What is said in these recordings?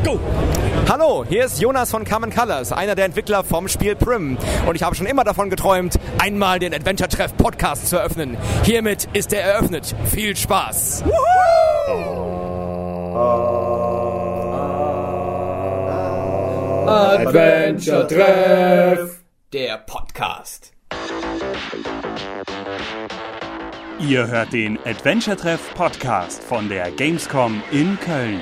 Go! Hallo, hier ist Jonas von Common Colors, einer der Entwickler vom Spiel Prim. Und ich habe schon immer davon geträumt, einmal den Adventure-Treff Podcast zu eröffnen. Hiermit ist er eröffnet. Viel Spaß! Adventure-Treff, der Podcast. Ihr hört den Adventure-Treff Podcast von der Gamescom in Köln.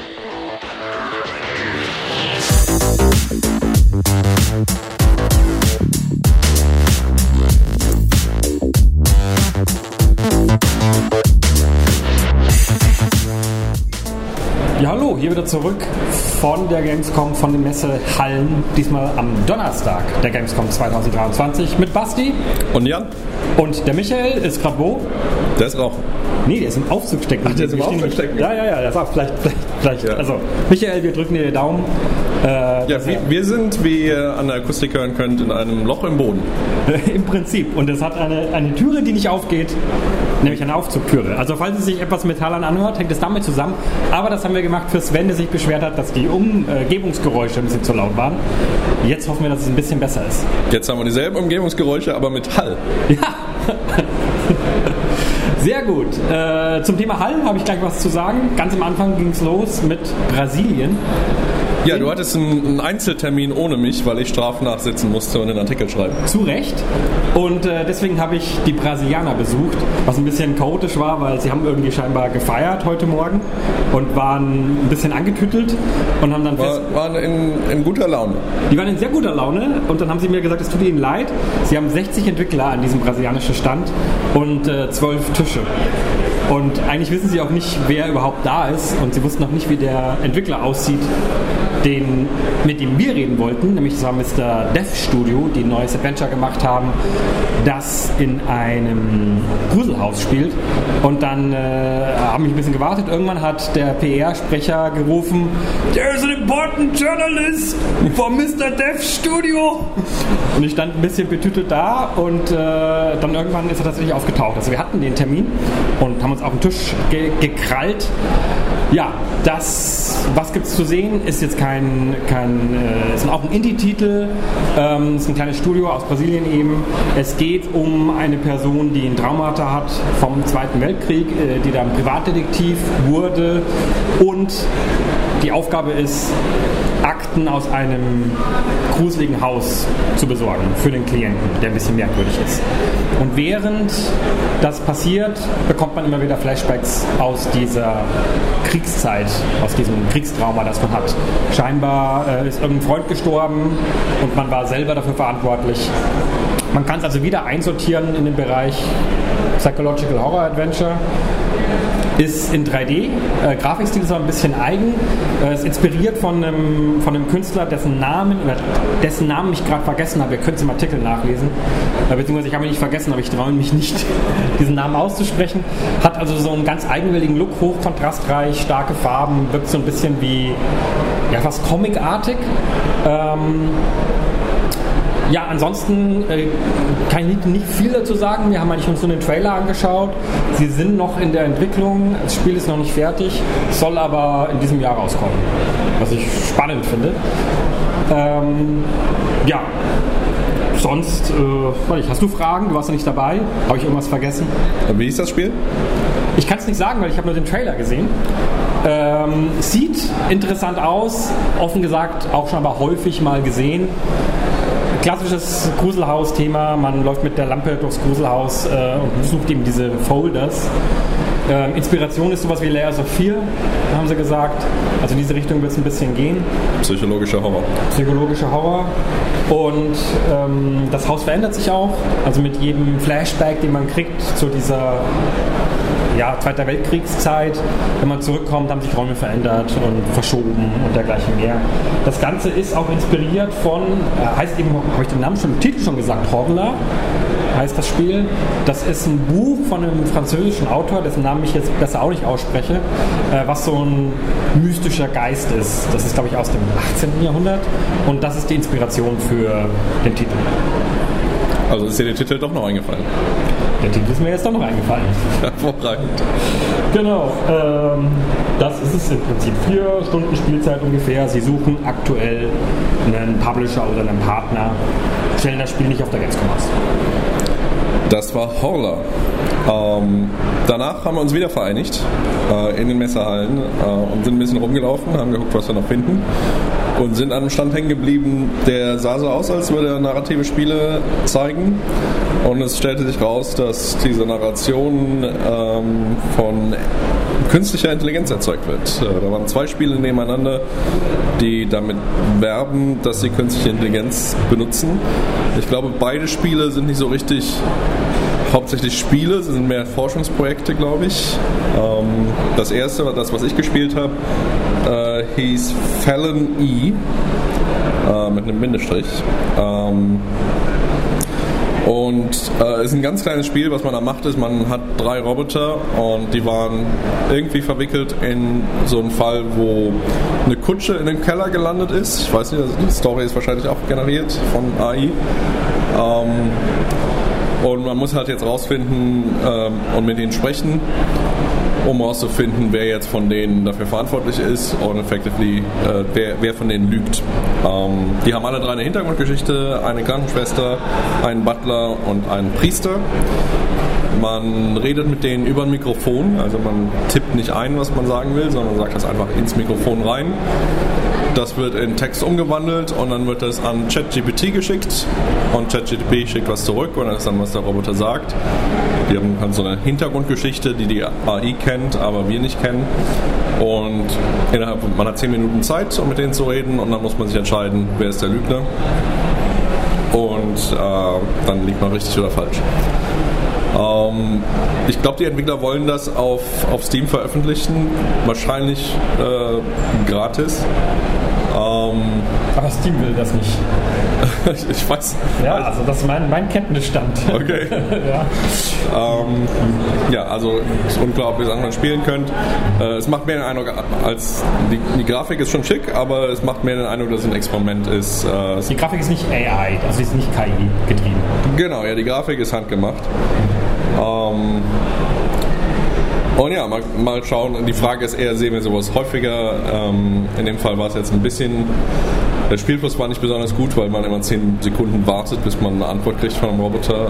Ja, hallo, hier wieder zurück von der Gamescom, von den Messehallen, diesmal am Donnerstag der Gamescom 2023 mit Basti. Und Jan. Und der Michael ist gerade wo? Der ist rauchen. Nee, der ist im Aufzug stecken. Ach, der ist im Aufzug stecken? Ja, der ist auch vielleicht. Ja. Also, Michael, wir drücken dir den Daumen. Wir sind, wie ihr an der Akustik hören könnt, in einem Loch im Boden. Im Prinzip. Und es hat eine Türe, die nicht aufgeht, nämlich eine Aufzugtüre. Also falls es sich etwas Metallern anhört, hängt es damit zusammen. Aber das haben wir gemacht für Sven, der sich beschwert hat, dass die Umgebungsgeräusche ein bisschen zu laut waren. Jetzt hoffen wir, dass es ein bisschen besser ist. Jetzt haben wir dieselben Umgebungsgeräusche, aber mit Hall. Ja. Sehr gut. Zum Thema Hall habe ich gleich was zu sagen. Ganz am Anfang ging es los mit Brasilien. Ja, du hattest einen Einzeltermin ohne mich, weil ich Strafen nachsitzen musste und den Artikel schreiben. Zu Recht. Und deswegen habe ich die Brasilianer besucht, was ein bisschen chaotisch war, weil sie haben irgendwie scheinbar gefeiert heute Morgen und waren ein bisschen angetüttelt und haben dann waren in guter Laune. Die waren in sehr guter Laune und dann haben sie mir gesagt, es tut ihnen leid. Sie haben 60 Entwickler an diesem brasilianischen Stand und 12 Tische. Und eigentlich wissen sie auch nicht, wer überhaupt da ist und sie wussten auch nicht, wie der Entwickler aussieht, mit dem wir reden wollten, nämlich das war Mr. Dev Studio, die ein neues Adventure gemacht haben, das in einem Gruselhaus spielt. Und dann haben wir ein bisschen gewartet. Irgendwann hat der PR-Sprecher gerufen, "There's an important journalist for Mr. Dev Studio." Und ich stand ein bisschen betütelt da und dann irgendwann ist er tatsächlich aufgetaucht. Also wir hatten den Termin und haben uns auf den Tisch gekrallt. Ja, was gibt's zu sehen, ist jetzt ist auch ein Indie-Titel, ist ein kleines Studio aus Brasilien eben. Es geht um eine Person, die ein Traumata hat vom Zweiten Weltkrieg, die dann Privatdetektiv wurde und die Aufgabe ist, Akten aus einem gruseligen Haus zu besorgen für den Klienten, der ein bisschen merkwürdig ist. Und während das passiert, bekommt man immer wieder Flashbacks aus dieser Kriegszeit, aus diesem Kriegstrauma, das man hat. Scheinbar ist irgendein Freund gestorben und man war selber dafür verantwortlich. Man kann es also wieder einsortieren in den Bereich Psychological Horror Adventure. Ist in 3D, Grafikstil ist aber ein bisschen eigen, ist inspiriert von einem Künstler, dessen Namen ich gerade vergessen habe. Ihr könnt es im Artikel nachlesen, beziehungsweise ich habe ihn nicht vergessen, aber ich traue mich nicht, diesen Namen auszusprechen. Hat also so einen ganz eigenwilligen Look, hochkontrastreich, starke Farben, wirkt so ein bisschen wie, ja, fast comicartig. Ja, ansonsten kann ich nicht viel dazu sagen. Wir haben eigentlich uns nur den Trailer angeschaut. Sie sind noch in der Entwicklung. Das Spiel ist noch nicht fertig, soll aber in diesem Jahr rauskommen, was ich spannend finde. Ja, sonst, hast du Fragen? Du warst ja nicht dabei. Habe ich irgendwas vergessen? Wie ist das Spiel? Ich kann es nicht sagen, weil ich habe nur den Trailer gesehen. Sieht interessant aus, offen gesagt auch schon aber häufig mal gesehen. Klassisches Gruselhaus-Thema, man läuft mit der Lampe durchs Gruselhaus und sucht eben diese Folders. Inspiration ist sowas wie Layers of Fear, haben sie gesagt. Also in diese Richtung wird es ein bisschen gehen. Psychologischer Horror. Und das Haus verändert sich auch. Also mit jedem Flashback, den man kriegt zu dieser Zweiter Weltkriegszeit, wenn man zurückkommt, haben sich Räume verändert und verschoben und dergleichen mehr. Das Ganze ist auch inspiriert von, heißt eben, habe ich den Namen schon, den Titel schon gesagt, Horla heißt das Spiel. Das ist ein Buch von einem französischen Autor, dessen Namen ich jetzt besser auch nicht ausspreche, was so ein mystischer Geist ist. Das ist, glaube ich, aus dem 18. Jahrhundert und das ist die Inspiration für den Titel. Also ist dir der Titel doch noch eingefallen? Der Titel ist mir jetzt doch noch eingefallen. Hervorragend. Genau, das ist es im Prinzip. 4 Stunden Spielzeit ungefähr. Sie suchen aktuell einen Publisher oder einen Partner, stellen das Spiel nicht auf der Gamescom aus. Das war Horror. Danach haben wir uns wieder vereinigt in den Messehallen und sind ein bisschen rumgelaufen, haben geguckt, was wir noch finden und sind an einem Stand hängen geblieben, der sah so aus, als würde er narrative Spiele zeigen, und es stellte sich raus, dass diese Narration von künstlicher Intelligenz erzeugt wird. Da waren 2 Spiele nebeneinander, die damit werben, dass sie künstliche Intelligenz benutzen. Ich glaube, beide Spiele sind nicht so richtig hauptsächlich Spiele, sie sind mehr Forschungsprojekte, glaube ich. Das erste, das was ich gespielt habe, hieß Fallon E mit einem Bindestrich. Und ist ein ganz kleines Spiel. Was man da macht, ist, man hat 3 Roboter und die waren irgendwie verwickelt in so einen Fall, wo eine Kutsche in den Keller gelandet ist. Ich weiß nicht, die Story ist wahrscheinlich auch generiert von AI. Und man muss halt jetzt rausfinden und mit denen sprechen, um rauszufinden, wer jetzt von denen dafür verantwortlich ist und effectively wer von denen lügt. Die haben alle 3 eine Hintergrundgeschichte, eine Krankenschwester, einen Butler und einen Priester. Man redet mit denen über ein Mikrofon, also man tippt nicht ein, was man sagen will, sondern sagt das einfach ins Mikrofon rein. Das wird in Text umgewandelt und dann wird das an ChatGPT geschickt und ChatGPT schickt was zurück und das ist dann, was der Roboter sagt. Die haben halt so eine Hintergrundgeschichte, die AI kennt, aber wir nicht kennen. Und man hat 10 Minuten Zeit, um mit denen zu reden, und dann muss man sich entscheiden, wer ist der Lügner. Und dann liegt man richtig oder falsch. Ich glaube, die Entwickler wollen das auf Steam veröffentlichen, wahrscheinlich gratis. Aber Steam will das nicht. Ich weiß. Ja, also das ist mein Kenntnisstand. Okay. Ja, also es ist unklar, ob ihr es anderen spielen könnt. Es macht mehr den Eindruck, als die Grafik ist schon schick, aber es macht mehr den Eindruck, dass es ein Experiment ist. Die Grafik ist nicht AI, also sie ist nicht KI getrieben. Genau, ja, die Grafik ist handgemacht. Und ja, mal schauen. Die Frage ist eher, sehen wir sowas häufiger? In dem Fall war es jetzt ein bisschen... Der Spielfluss war nicht besonders gut, weil man immer 10 Sekunden wartet, bis man eine Antwort kriegt von einem Roboter.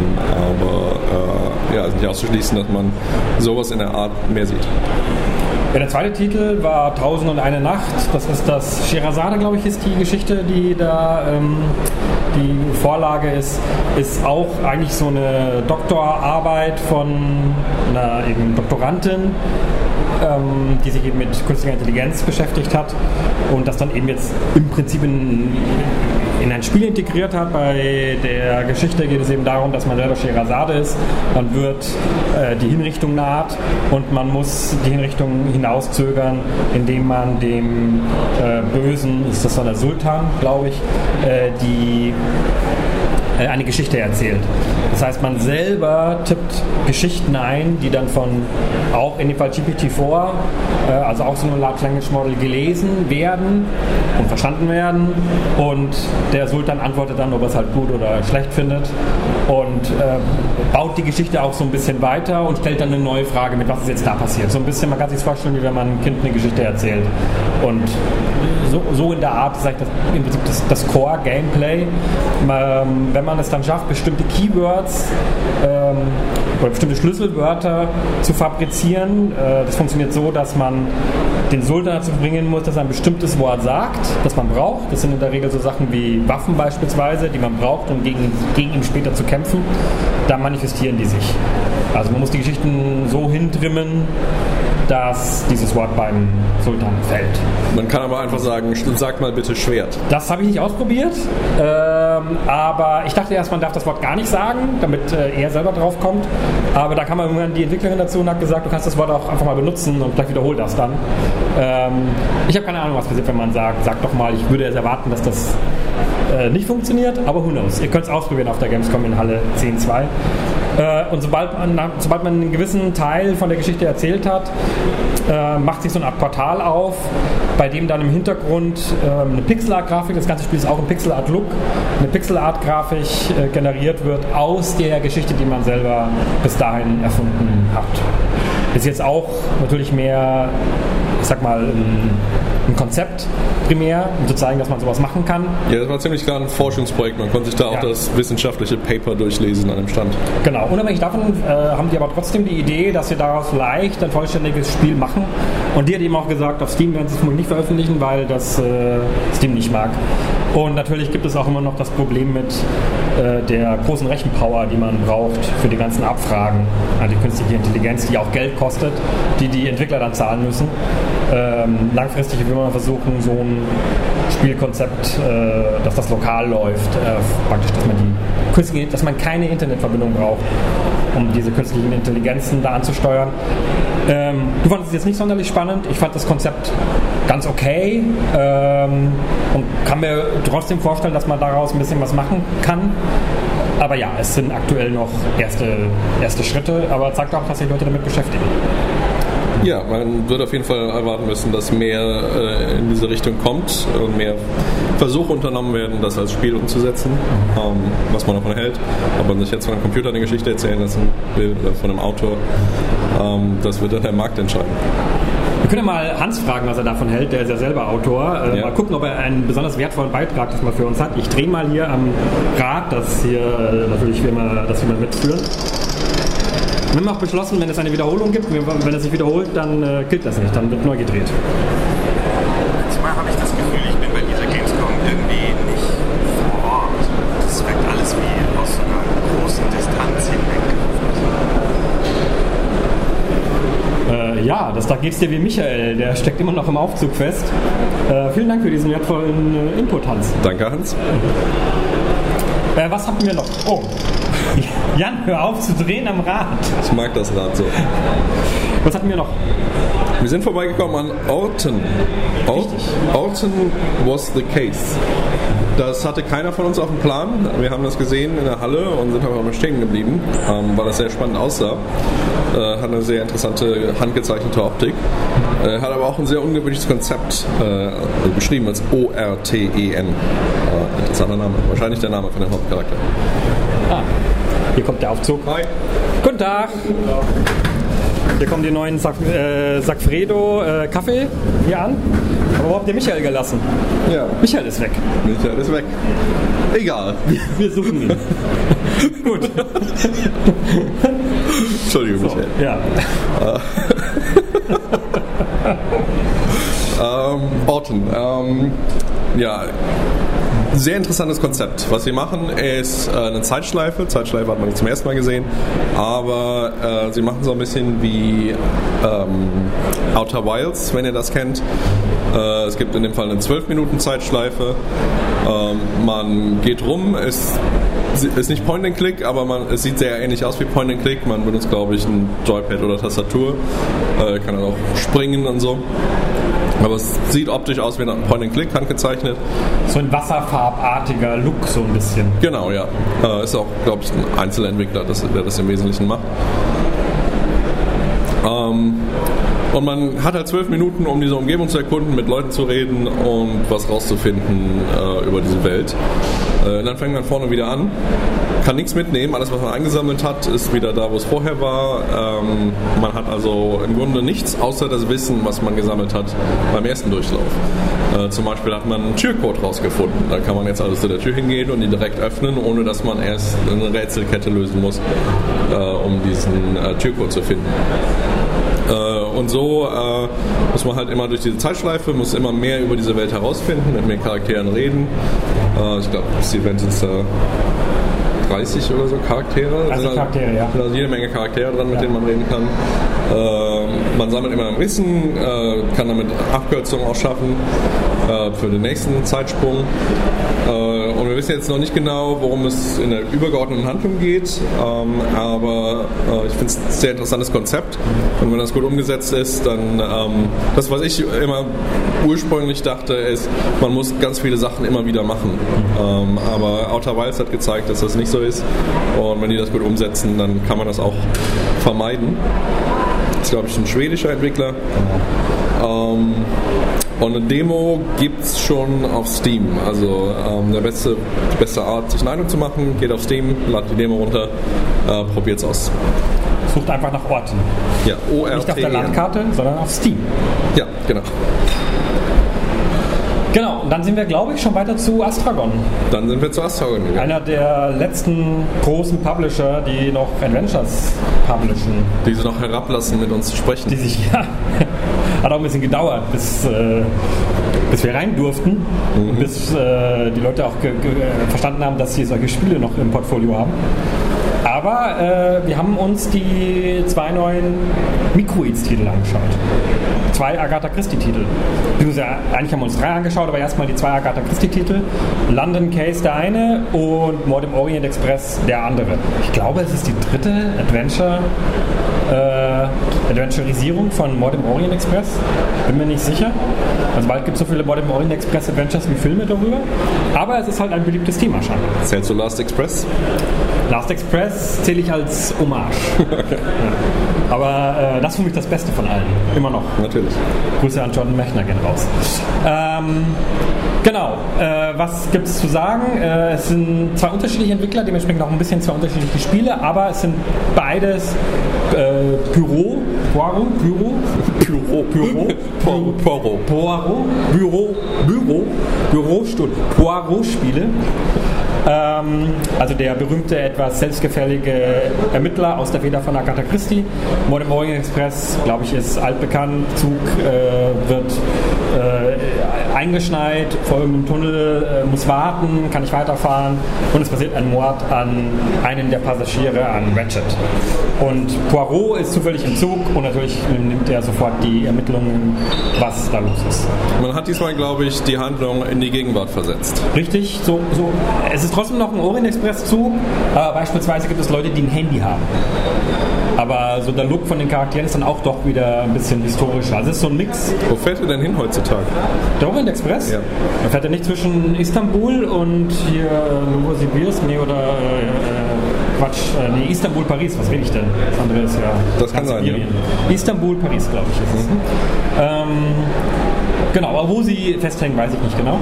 Ja, ist nicht auszuschließen, dass man sowas in der Art mehr sieht. Ja, der zweite Titel war 1001 Nacht. Das ist das Scheherazade, glaube ich, ist die Geschichte, die da die Vorlage ist auch eigentlich so eine Doktorarbeit von einer eben Doktorandin, die sich eben mit künstlicher Intelligenz beschäftigt hat und das dann eben jetzt im Prinzip in ein Spiel integriert hat. Bei der Geschichte geht es eben darum, dass man selber Scheherazade ist, man wird die Hinrichtung naht und man muss die Hinrichtung hinauszögern, indem man dem Bösen, ist das dann der Sultan, glaube ich, eine Geschichte erzählt. Das heißt, man selber tippt Geschichten ein, die dann von, auch in dem Fall GPT-4, also auch so ein Large Language Model, gelesen werden und verstanden werden, und der Sultan antwortet dann, ob er es halt gut oder schlecht findet, und baut die Geschichte auch so ein bisschen weiter und stellt dann eine neue Frage mit, was ist jetzt da passiert. So ein bisschen, man kann sich vorstellen, wie wenn man einem Kind eine Geschichte erzählt. Und so in der Art ist eigentlich im Prinzip das Core-Gameplay. Wenn man es dann schafft, bestimmte Keywords oder bestimmte Schlüsselwörter zu fabrizieren, das funktioniert so, dass man den Sultan dazu bringen muss, dass er ein bestimmtes Wort sagt, das man braucht. Das sind in der Regel so Sachen wie Waffen beispielsweise, die man braucht, um gegen ihn später zu kämpfen. Da manifestieren die sich. Also man muss die Geschichten so hintrimmen, dass dieses Wort beim Sultan fällt. Man kann aber einfach sagen, sag mal bitte Schwert. Das habe ich nicht ausprobiert, aber ich dachte erst, man darf das Wort gar nicht sagen, damit er selber drauf kommt. Aber da kam irgendwann die Entwicklerin dazu und hat gesagt, du kannst das Wort auch einfach mal benutzen und gleich wiederhol das dann. Ich habe keine Ahnung, was passiert, wenn man sagt, sag doch mal, ich würde jetzt erwarten, dass das nicht funktioniert, aber who knows. Ihr könnt es ausprobieren auf der Gamescom in Halle 10.2. Und sobald man einen gewissen Teil von der Geschichte erzählt hat, macht sich so eine Art Portal auf, bei dem dann im Hintergrund eine Pixelart-Grafik, das ganze Spiel ist auch ein Pixelart-Look, eine Pixelart-Grafik generiert wird aus der Geschichte, die man selber bis dahin erfunden hat. Ist jetzt auch natürlich mehr, ich sag mal, ein Konzept primär, um zu zeigen, dass man sowas machen kann. Ja, das war ziemlich klar ein Forschungsprojekt. Man konnte sich da auch das wissenschaftliche Paper durchlesen an dem Stand. Genau. Unabhängig davon haben die aber trotzdem die Idee, dass sie daraus vielleicht ein vollständiges Spiel machen. Und die hat eben auch gesagt, auf Steam werden sie es vermutlich nicht veröffentlichen, weil das Steam nicht mag. Und natürlich gibt es auch immer noch das Problem mit der großen Rechenpower, die man braucht für die ganzen Abfragen an die künstliche Intelligenz, die auch Geld kostet, die Entwickler dann zahlen müssen. Langfristig will man versuchen, so ein Spielkonzept, dass das lokal läuft, praktisch, dass man keine Internetverbindung braucht, um diese künstlichen Intelligenzen da anzusteuern. Du fandest es jetzt nicht sonderlich spannend. Ich fand das Konzept ganz okay und kann mir trotzdem vorstellen, dass man daraus ein bisschen was machen kann. Aber ja, es sind aktuell noch erste Schritte, aber es zeigt auch, dass sich Leute damit beschäftigen. Ja, man wird auf jeden Fall erwarten müssen, dass mehr in diese Richtung kommt und mehr Versuche unternommen werden, das als Spiel umzusetzen, was man davon hält. Ob man sich jetzt von einem Computer eine Geschichte erzählen lassen will oder von einem Autor, das wird dann der Markt entscheiden. Wir können ja mal Hans fragen, was er davon hält, der ist ja selber Autor. Mal gucken, ob er einen besonders wertvollen Beitrag diesmal für uns hat. Ich drehe mal hier am Rad, das hier natürlich wie immer, das wir mal mitführen. Wir haben auch beschlossen, wenn es eine Wiederholung gibt, wenn es sich wiederholt, dann gilt das nicht, dann wird neu gedreht. Manchmal habe ich das Gefühl, ich bin bei dieser Gamescom irgendwie nicht vor Ort. Das wirkt alles wie aus so einer großen Distanz hinweg. Ja, da geht es dir wie Michael, der steckt immer noch im Aufzug fest. Vielen Dank für diesen wertvollen Input, Hans. Danke, Hans. Was hatten wir noch? Oh, Jan, hör auf zu drehen am Rad. Ich mag das Rad so. Was hatten wir noch? Wir sind vorbeigekommen an Orton. Orton was the case. Das hatte keiner von uns auf dem Plan. Wir haben das gesehen in der Halle und sind einfach mal stehen geblieben, weil das sehr spannend aussah. Hat eine sehr interessante handgezeichnete Optik. Hat aber auch ein sehr ungewöhnliches Konzept, beschrieben als ORTEN. Interessanter Name. Wahrscheinlich der Name von dem Hauptcharakter. Hier kommt der Aufzug. Hi. Guten Tag. Hier kommen die neuen Sagfredo Kaffee hier an. Aber wo habt ihr Michael gelassen? Ja. Michael ist weg. Michael ist weg. Egal. Wir suchen ihn. Gut. Entschuldigung, so, Michael. Ja. Orton. Ja. Sehr interessantes Konzept. Was sie machen, ist eine Zeitschleife. Zeitschleife hat man zum ersten Mal gesehen. Aber sie machen so ein bisschen wie Outer Wilds, wenn ihr das kennt. Es gibt in dem Fall eine 12-Minuten-Zeitschleife. Man geht rum, ist nicht Point-and-Click, aber es sieht sehr ähnlich aus wie Point-and-Click. Man benutzt, glaube ich, ein Joypad oder Tastatur. Kann dann auch springen und so. Aber es sieht optisch aus wie ein Point-and-Click, handgezeichnet. So ein wasserfarbartiger Look, so ein bisschen. Genau, ja. Ist auch, glaube ich, ein Einzelentwickler, der das im Wesentlichen macht. Und man hat halt 12 Minuten, um diese Umgebung zu erkunden, mit Leuten zu reden und was rauszufinden über diese Welt. Dann fängt man vorne wieder an, kann nichts mitnehmen, alles was man eingesammelt hat, ist wieder da, wo es vorher war. Man hat also im Grunde nichts, außer das Wissen, was man gesammelt hat beim ersten Durchlauf. Zum Beispiel hat man einen Türcode rausgefunden. Da kann man jetzt also zu der Tür hingehen und die direkt öffnen, ohne dass man erst eine Rätselkette lösen muss, um diesen Türcode zu finden. Und so muss man halt immer durch diese Zeitschleife, muss immer mehr über diese Welt herausfinden, mit mehr Charakteren reden. Ich glaube, das Event ist 30 oder so Charaktere. 30 Charaktere, ja. Da sind jede Menge Charaktere dran, mit denen man reden kann. Man sammelt immer Wissen, kann damit Abkürzungen auch schaffen für den nächsten Zeitsprung. Und wir wissen jetzt noch nicht genau, worum es in der übergeordneten Handlung geht, aber ich finde es ein sehr interessantes Konzept. Und wenn das gut umgesetzt ist, dann das, was ich immer ursprünglich dachte, ist, man muss ganz viele Sachen immer wieder machen. Aber Outer Wilds hat gezeigt, dass das nicht so ist. Und wenn die das gut umsetzen, dann kann man das auch vermeiden. ist, glaube ich, ein schwedischer Entwickler. Und eine Demo gibt es schon auf Steam. Also die beste Art, sich eine Meinung zu machen, geht auf Steam, ladet die Demo runter, probiert es aus. Sucht einfach nach Orten. Ja, ORT. Nicht auf der Landkarte, sondern auf Steam. Ja, genau. Genau, und dann sind wir, glaube ich, schon weiter zu Astragon. Dann sind wir zu Astragon gegangen. Einer der letzten großen Publisher, die noch Adventures publishen. Die sie noch herablassen, mit uns zu sprechen. Die sich, ja, hat auch ein bisschen gedauert, bis wir rein durften. Und bis die Leute auch verstanden haben, dass sie solche Spiele noch im Portfolio haben. Aber wir haben uns die 2 neuen Microids-Titel angeschaut. 2 Agatha Christie-Titel. Eigentlich haben wir uns 3 angeschaut, aber erstmal die 2 Agatha Christie-Titel. London Case der eine und Mord im Orient Express der andere. Ich glaube, es ist die 3. Adventurisierung von Mord im Orient Express. Bin mir nicht sicher. Also bald gibt es so viele Mord im Orient Express Adventures wie Filme darüber. Aber es ist halt ein beliebtes Thema scheinbar. Zählst du Last Express? Last Express zähle ich als Hommage. Okay. Ja. Aber das ist für mich das Beste von allen. Immer noch. Natürlich. Grüße an Jordan Mechner gehen raus. Genau. Was gibt es zu sagen? Es sind 2 unterschiedliche Entwickler, dementsprechend auch ein bisschen 2 unterschiedliche Spiele, aber es sind beides Poirot-Spiele. Also der berühmte, etwas selbstgefällige Ermittler aus der Feder von Agatha Christie. Mord im Orient Express, glaube ich, ist altbekannt. Zug wird eingeschneit, vor irgendeinem Tunnel, muss warten, kann nicht weiterfahren und es passiert ein Mord an einen der Passagiere, an Ratchet. Und Poirot ist zufällig im Zug und natürlich nimmt er sofort die Ermittlungen, was da los ist. Man hat diesmal, glaube ich, die Handlung in die Gegenwart versetzt. Richtig, so. Es ist trotzdem noch ein Orient-Express-Zug, aber beispielsweise gibt es Leute, die ein Handy haben. Aber so der Look von den Charakteren ist dann auch doch wieder ein bisschen historischer. Also es ist so ein Mix. Wo fährt er denn hin heutzutage? Der Orient Express? Ja. Da fährt er nicht zwischen Istanbul und hier Novosibirsk, Istanbul, Paris, was will ich denn? Das andere ist ja... Das kann sein, ja. Istanbul, Paris, glaube ich, ist es. Genau, aber wo sie festhängen, weiß ich nicht genau.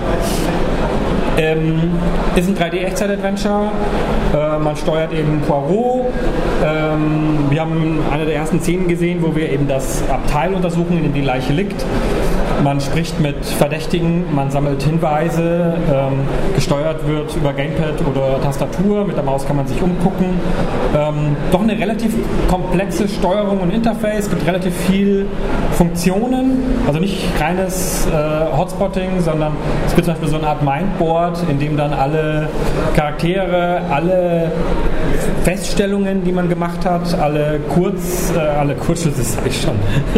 Ist ein 3D-Echtzeit-Adventure. Man steuert eben Poirot. Wir haben eine der ersten Szenen gesehen, wo wir eben das Abteil untersuchen, in dem die Leiche liegt. Man spricht mit Verdächtigen, man sammelt Hinweise, gesteuert wird über Gamepad oder Tastatur. Mit der Maus kann man sich umgucken. Doch eine relativ komplexe Steuerung und Interface. Es gibt relativ viel Funktionen, also nicht reines Hotspotting, sondern es gibt zum Beispiel so eine Art Mindboard, in dem dann alle Charaktere, alle Feststellungen, die man gemacht hat, alle Kurzschlüsse, sag ich schon,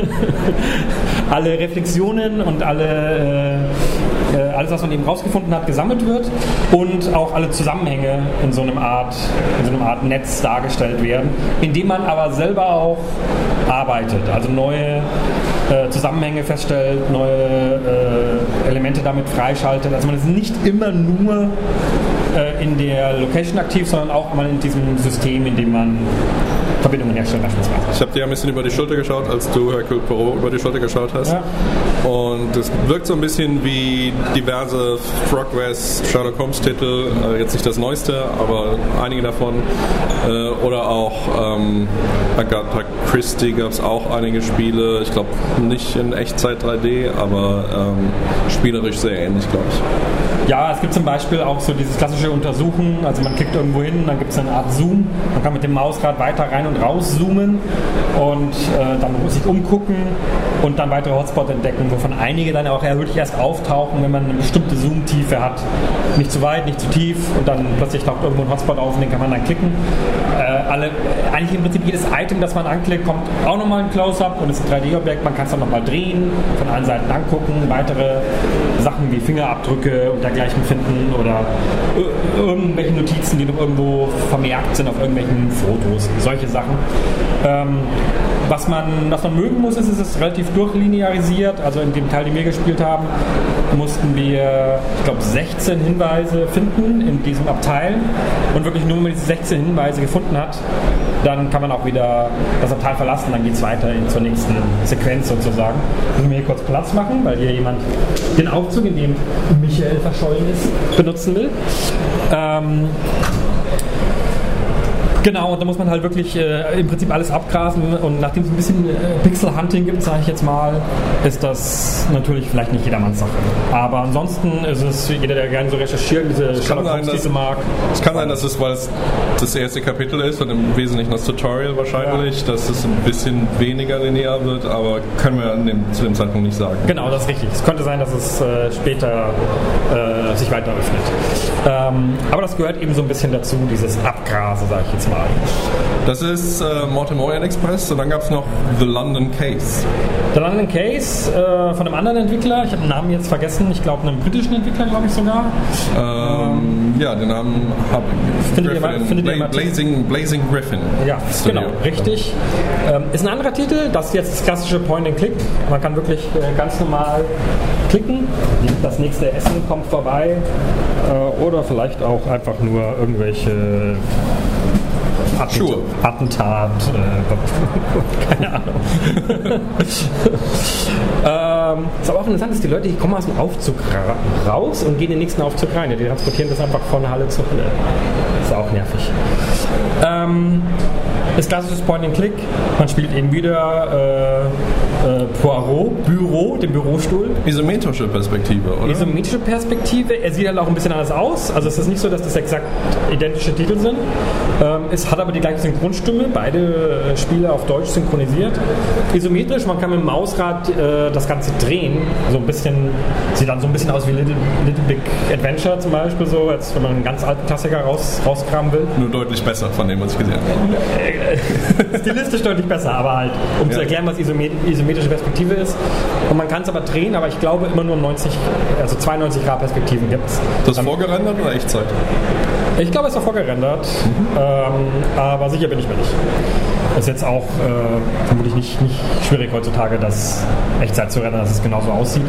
alle Reflexionen und alles, was man eben rausgefunden hat, gesammelt wird und auch alle Zusammenhänge in so einer Art Netz dargestellt werden, in dem man aber selber auch arbeitet, also neue Zusammenhänge feststellt, neue Elemente damit freischaltet. Also man ist nicht immer nur in der Location aktiv, sondern auch mal in diesem System, in dem man Verbindungen herstellen beispielsweise. Ich habe dir ein bisschen über die Schulter geschaut, als du Hercule Poirot über die Schulter geschaut hast. Ja. Und es wirkt so ein bisschen wie diverse Frogwares Sherlock Holmes Titel, jetzt nicht das neueste, aber einige davon. Oder auch Agatha Christie gab es auch einige Spiele. Ich glaube nicht in Echtzeit 3D, aber spielerisch sehr ähnlich, glaube ich. Ja, es gibt zum Beispiel auch so dieses klassische Untersuchen, also man klickt irgendwo hin, dann gibt es eine Art Zoom, man kann mit dem Mausrad weiter rein und raus zoomen und dann muss ich umgucken und dann weitere Hotspots entdecken, wovon einige dann auch wirklich erst auftauchen, wenn man eine bestimmte Zoom-Tiefe hat. Nicht zu weit, nicht zu tief und dann plötzlich taucht irgendwo ein Hotspot auf und den kann man dann klicken. Eigentlich im Prinzip jedes Item, das man anklickt, kommt auch nochmal ein Close-Up und ist ein 3D-Objekt, man kann es dann nochmal drehen, von allen Seiten angucken, weitere Sachen wie Fingerabdrücke und dergleichen finden oder irgendwelche Notizen, die noch irgendwo vermerkt sind auf irgendwelchen Fotos, solche Sachen. Was man mögen muss, ist, es ist relativ durchlinearisiert. Also in dem Teil, den wir gespielt haben, mussten wir, ich glaube, 16 Hinweise finden in diesem Abteil. Und wirklich nur, wenn man diese 16 Hinweise gefunden hat, dann kann man auch wieder das Abteil verlassen, dann geht es weiter zur nächsten Sequenz sozusagen. Müssen wir hier kurz Platz machen, weil hier jemand den Aufzug, in dem Michael verschollen ist, benutzen will. Genau, und da muss man halt wirklich im Prinzip alles abgrasen, und nachdem es ein bisschen Pixel-Hunting gibt, sage ich jetzt mal, ist das natürlich vielleicht nicht jedermanns Sache. Aber ansonsten ist es, jeder, der gerne so recherchiert, diese Sherlock Holmes-Titel mag. Es kann sein, dass es, weil es das erste Kapitel ist und im Wesentlichen das Tutorial wahrscheinlich, dass es ein bisschen weniger linear wird, aber können wir zu dem Zeitpunkt nicht sagen. Genau, das ist richtig. Es könnte sein, dass es später sich weiter öffnet. Aber das gehört eben so ein bisschen dazu, dieses Abgrasen, sage ich jetzt mal. Das ist Morten Express, und dann gab es noch The London Case. The London Case von einem anderen Entwickler, ich habe den Namen jetzt vergessen, ich glaube einem britischen Entwickler, glaube ich sogar. Ja, den Namen habe ich. Blazing Griffin. Ja, Studio. Genau, richtig. Ist ein anderer Titel, das ist jetzt das klassische Point-and-Click. Man kann wirklich ganz normal klicken, das nächste Essen kommt vorbei, oder vielleicht auch einfach nur irgendwelche Attentat, keine Ahnung. Ist aber auch interessant, dass die Leute, die kommen aus dem Aufzug raus und gehen in den nächsten Aufzug rein. Die transportieren das einfach von Halle zu Halle. Ist auch nervig. Ist klassisches Point-and-Click. Man spielt eben wieder Poirot, Büro, den Bürostuhl. Isometrische Perspektive, oder? Isometrische Perspektive. Er sieht halt auch ein bisschen anders aus. Also es ist nicht so, dass das exakt identische Titel sind. Es hat aber die gleiche Synchronstimme. Beide Spiele auf Deutsch synchronisiert. Isometrisch, man kann mit dem Mausrad das Ganze drehen. So ein bisschen, sieht dann so ein bisschen aus wie Little Big Adventure zum Beispiel, so, als wenn man einen ganz alten Klassiker rauskramen will. Nur deutlich besser von dem, was ich gesehen habe. Stilistisch deutlich besser, aber halt, um zu erklären, was isometrische Perspektive ist. Und man kann es aber drehen, aber ich glaube immer nur 92 Grad Perspektiven gibt es. Das vorgerendert oder Echtzeit? Ich glaube, es war vorgerendert, aber sicher bin ich mir nicht. Ist jetzt auch vermutlich nicht schwierig heutzutage, das Echtzeit zu rendern, dass es genauso aussieht.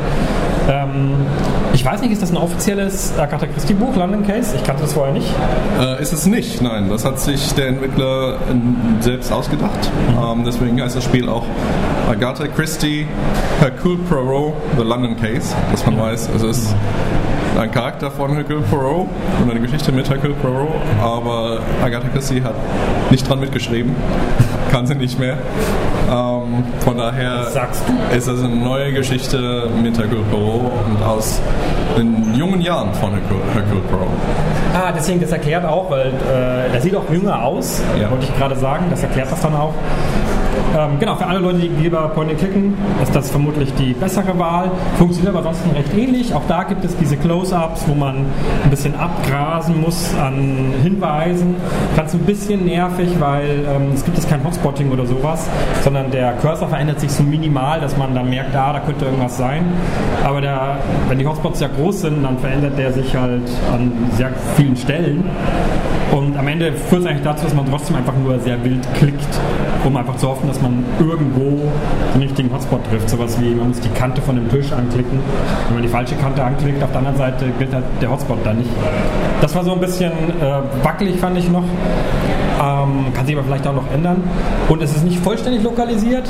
Ich weiß nicht, ist das ein offizielles Agatha Christie Buch, London Case? Ich kannte das vorher nicht. Ist es nicht, nein. Das hat sich der Entwickler selbst ausgedacht. Deswegen heißt das Spiel auch Agatha Christie, Hercule Poirot, The London Case. Dass man weiß, es ist ein Charakter von Hercule Poirot und eine Geschichte mit Hercule Poirot, aber Agatha Christie hat nicht dran mitgeschrieben. Kann sie nicht mehr. Von daher ist das eine neue Geschichte mit Hercule Poirot und aus den jungen Jahren von Hercule Poirot. Deswegen, das erklärt auch, weil er sieht auch jünger aus, wollte ich gerade sagen, das erklärt das dann auch. Genau, für alle Leute, die lieber Point-and-Clicken, ist das vermutlich die bessere Wahl. Funktioniert aber ansonsten recht ähnlich. Auch da gibt es diese Close-Ups, wo man ein bisschen abgrasen muss an Hinweisen. Ganz ein bisschen nervig, weil es gibt jetzt kein Hotspotting oder sowas, sondern der Cursor verändert sich so minimal, dass man dann merkt, da könnte irgendwas sein. Aber wenn die Hotspots sehr groß sind, dann verändert der sich halt an sehr vielen Stellen. Und am Ende führt es eigentlich dazu, dass man trotzdem einfach nur sehr wild klickt, um einfach zu hoffen, dass man irgendwo den richtigen Hotspot trifft. Sowas wie, man muss die Kante von dem Tisch anklicken. Wenn man die falsche Kante anklickt, auf der anderen Seite gilt halt der Hotspot da nicht. Das war so ein bisschen wackelig, fand ich noch. Kann sich aber vielleicht auch noch ändern. Und es ist nicht vollständig lokalisiert.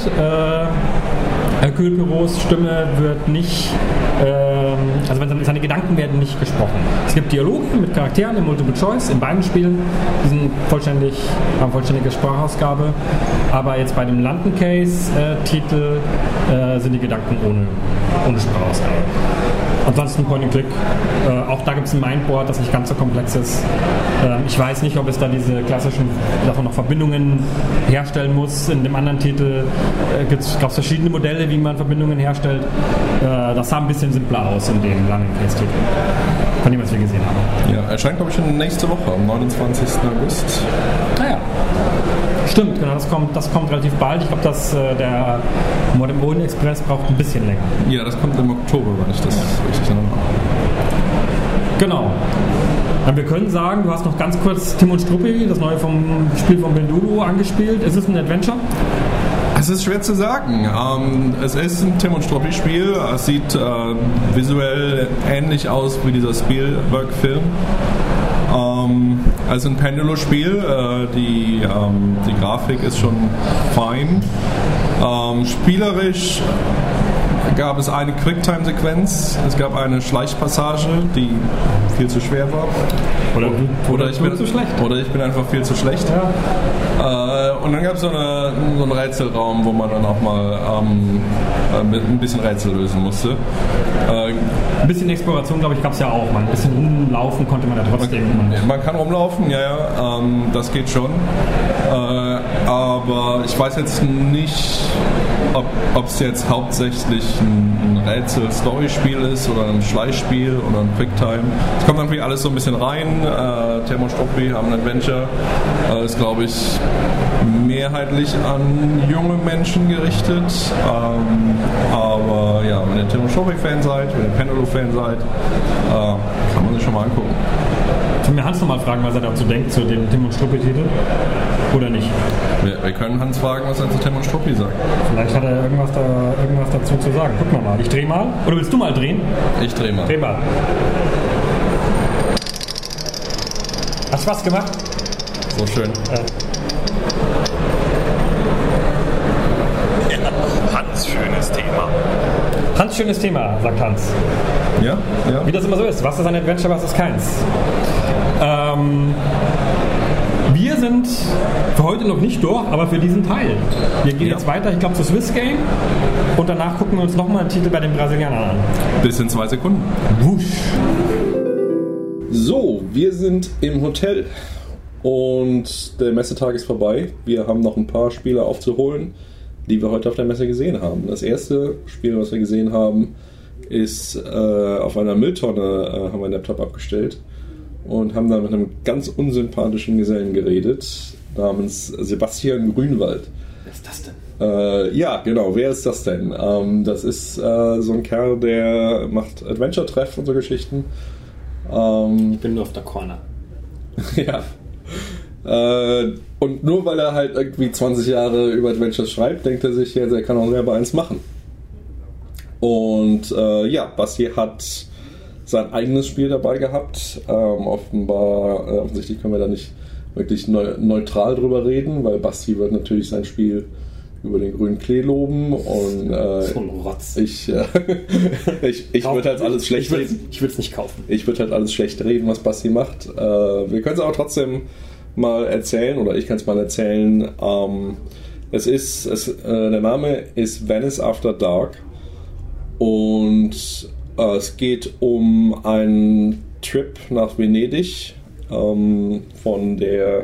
Hercule Poirots Stimme wird nicht, also seine Gedanken werden nicht gesprochen. Es gibt Dialoge mit Charakteren im Multiple Choice in beiden Spielen, die sind haben vollständige Sprachausgabe, aber jetzt bei dem London Case Titel sind die Gedanken ohne Sprachausgabe. Ansonsten Point-and-Click, auch da gibt es ein Mindboard, das nicht ganz so komplex ist. Ich weiß nicht, ob es da diese klassischen, dass man noch Verbindungen herstellen muss. In dem anderen Titel gab es verschiedene Modelle, wie man Verbindungen herstellt. Das sah ein bisschen simpler aus in dem London Case-Titel, von dem, was wir gesehen haben. Ja, erscheint, glaube ich, schon nächste Woche, am 29. August. Ja. Stimmt, genau, das kommt relativ bald. Ich glaube, der Morten Express braucht ein bisschen länger. Ja, das kommt im Oktober, wenn ich das richtig erinnere. Genau. Wir können sagen, du hast noch ganz kurz Tim und Struppi, das neue Spiel von Bendugo, angespielt. Ist es ein Adventure? Es ist schwer zu sagen. Es ist ein Tim und Struppi-Spiel. Es sieht visuell ähnlich aus wie dieser Spielberg-Film. Also ein Pendulo-Spiel. Die Grafik ist schon fein. Spielerisch gab es eine Quicktime-Sequenz. Es gab eine Schleichpassage, die viel zu schwer war. Oder ich bin zu schlecht. Oder ich bin einfach viel zu schlecht. Ja. Und dann gab es so einen Rätselraum, wo man dann auch mal mit ein bisschen Rätsel lösen musste. Ein bisschen Exploration, glaube ich, gab es ja auch. Ein bisschen rumlaufen konnte man ja trotzdem. Man kann rumlaufen, ja, das geht schon. Aber ich weiß jetzt nicht, ob es jetzt hauptsächlich ein Rätsel-Story-Spiel ist oder ein Schleichspiel oder ein Quicktime. Es kommt irgendwie alles so ein bisschen rein. Thermostropy haben ein Adventure. Ist, glaube ich, mehrheitlich an junge Menschen gerichtet. Aber ja, wenn ihr Thermostropy-Fan seid, wenn ihr Pendulo-Fan seid, kann man sich schon mal angucken. Können wir Hans nochmal fragen, was er dazu denkt, zu dem Tim und Struppi-Titel? Oder nicht? Wir können Hans fragen, was er zu Tim und Struppi sagt. Vielleicht hat er irgendwas dazu zu sagen. Guck mal. Ich dreh mal. Oder willst du mal drehen? Ich dreh mal. Dreh mal. Hat Spaß gemacht? So schön. Hans, schönes Thema. Hans, schönes Thema, sagt Hans. Ja. Wie das immer so ist. Was ist ein Adventure, was ist keins? Wir sind für heute noch nicht durch, aber für diesen Teil. Wir gehen jetzt weiter, ich glaube, zu Swiss Game. Und danach gucken wir uns nochmal einen Titel bei den Brasilianern an. Bis in 2 Sekunden. Wusch. So, wir sind im Hotel und der Messetag ist vorbei. Wir haben noch ein paar Spiele aufzuholen, die wir heute auf der Messe gesehen haben. Das erste Spiel, was wir gesehen haben, ist auf einer Mülltonne, haben wir einen Laptop abgestellt und haben da mit einem ganz unsympathischen Gesellen geredet, namens Sebastian Grünwald. Wer ist das denn? Ja, genau, wer ist das denn? Das ist so ein Kerl, der macht Adventure-Treff und so Geschichten. Ich bin nur auf der Corner. Ja. Und nur weil er halt irgendwie 20 Jahre über Adventures schreibt, denkt er sich, er kann auch selber eins machen. Und ja, Basti hat sein eigenes Spiel dabei gehabt. Offensichtlich können wir da nicht wirklich neutral drüber reden, weil Basti wird natürlich sein Spiel über den grünen Klee loben und so ein Rotz. Ich würde halt alles schlecht reden. Ich würde es nicht kaufen. Ich würde halt alles schlecht reden, was Basti macht. Wir können es aber trotzdem mal erzählen, oder ich kann es mal erzählen. Der Name ist Venice After Dark und es geht um einen Trip nach Venedig von der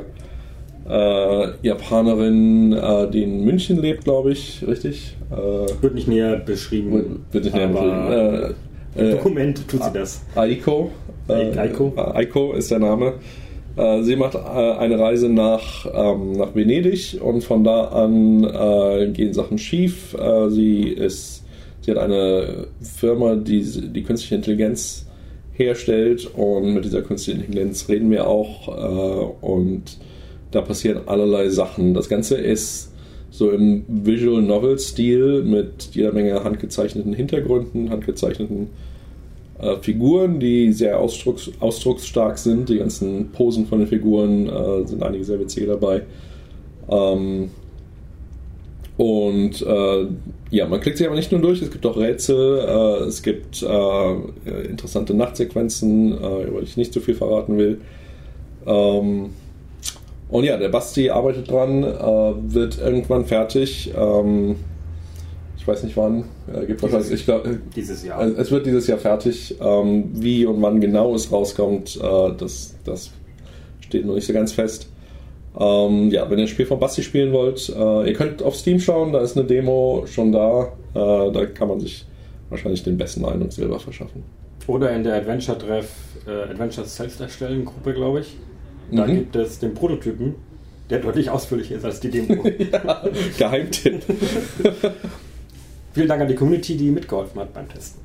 Japanerin, die in München lebt, glaube ich, richtig? Wird nicht näher beschrieben. Wird nicht näher beschrieben. Dokument tut sie das. Aiko. Aiko ist der Name. Sie macht eine Reise nach Venedig und von da an gehen Sachen schief. Sie hat eine Firma, die künstliche Intelligenz herstellt und mit dieser künstlichen Intelligenz reden wir auch und da passieren allerlei Sachen. Das Ganze ist so im Visual Novel Stil mit jeder Menge handgezeichneten Hintergründen, handgezeichneten Figuren, die sehr ausdrucksstark sind. Die ganzen Posen von den Figuren sind einige sehr witzige dabei. Ja, man klickt sich aber nicht nur durch, es gibt auch Rätsel, es gibt interessante Nachtsequenzen, über die ich nicht so viel verraten will. Und ja, der Basti arbeitet dran, wird irgendwann fertig. Ich weiß nicht wann. Gibt wahrscheinlich, ich glaube, dieses Jahr. Es wird dieses Jahr fertig. Wie und wann genau es rauskommt, das steht noch nicht so ganz fest. Ja, wenn ihr ein Spiel von Basti spielen wollt, ihr könnt auf Steam schauen, da ist eine Demo schon da. Da kann man sich wahrscheinlich den besten Eindruck selber verschaffen. Oder in der Adventure-Treff Adventures selbst erstellen Gruppe, glaube ich. Da gibt es den Prototypen, der deutlich ausführlicher ist als die Demo. Ja, Geheimtipp. Vielen Dank an die Community, die mitgeholfen hat beim Testen.